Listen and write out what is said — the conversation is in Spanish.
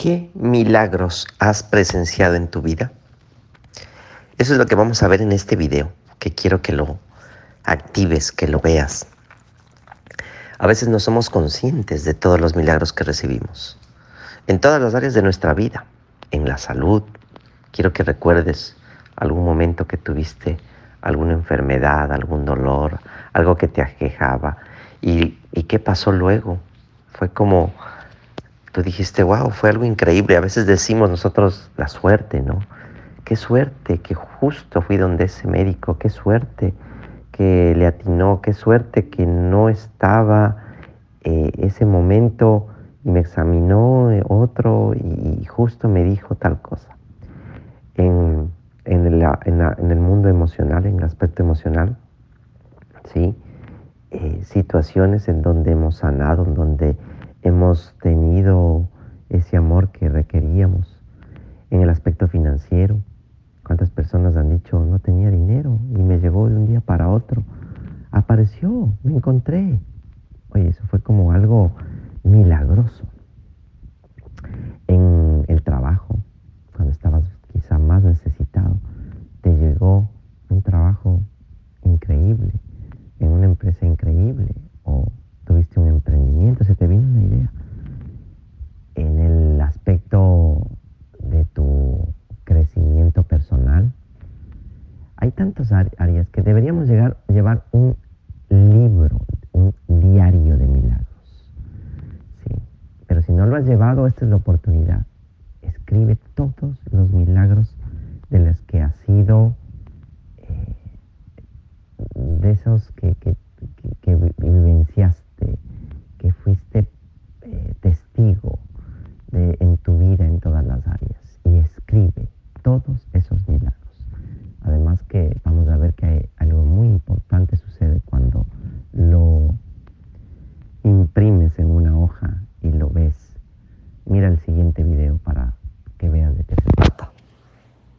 ¿Qué milagros has presenciado en tu vida? Eso es lo que vamos a ver en este video, que quiero que lo actives, que lo veas. A veces no somos conscientes de todos los milagros que recibimos, en todas las áreas de nuestra vida, en la salud. Quiero que recuerdes algún momento que tuviste alguna enfermedad, algún dolor, algo que te aquejaba. ¿Y qué pasó luego? Fue como tú dijiste, wow, fue algo increíble. A veces decimos nosotros la suerte, ¿no? Qué suerte que justo fui donde ese médico, qué suerte que le atinó, qué suerte que no estaba ese momento y me examinó otro y justo me dijo tal cosa. En, en el mundo emocional, en el aspecto emocional, ¿sí? Situaciones en donde hemos sanado, en donde hemos tenido ese amor que requeríamos. En el aspecto financiero, ¿cuántas personas han dicho no tenía dinero y me llegó de un día para otro? Apareció, me encontré. Oye, eso fue como algo milagroso. En el trabajo, cuando estabas quizá más necesitado, te llegó un trabajo increíble, en una empresa increíble, o tuviste un emprendimiento, se te vino una idea. En el aspecto de tu crecimiento personal, hay tantas áreas que deberíamos llevar un libro, un diario de milagros. Sí. Pero si no lo has llevado, esta es la oportunidad. Escribe todos los milagros de los que has sido, de esos que vivenciaste, que fuiste testigo de, en tu vida, en todas las áreas. Y escribe todos esos milagros.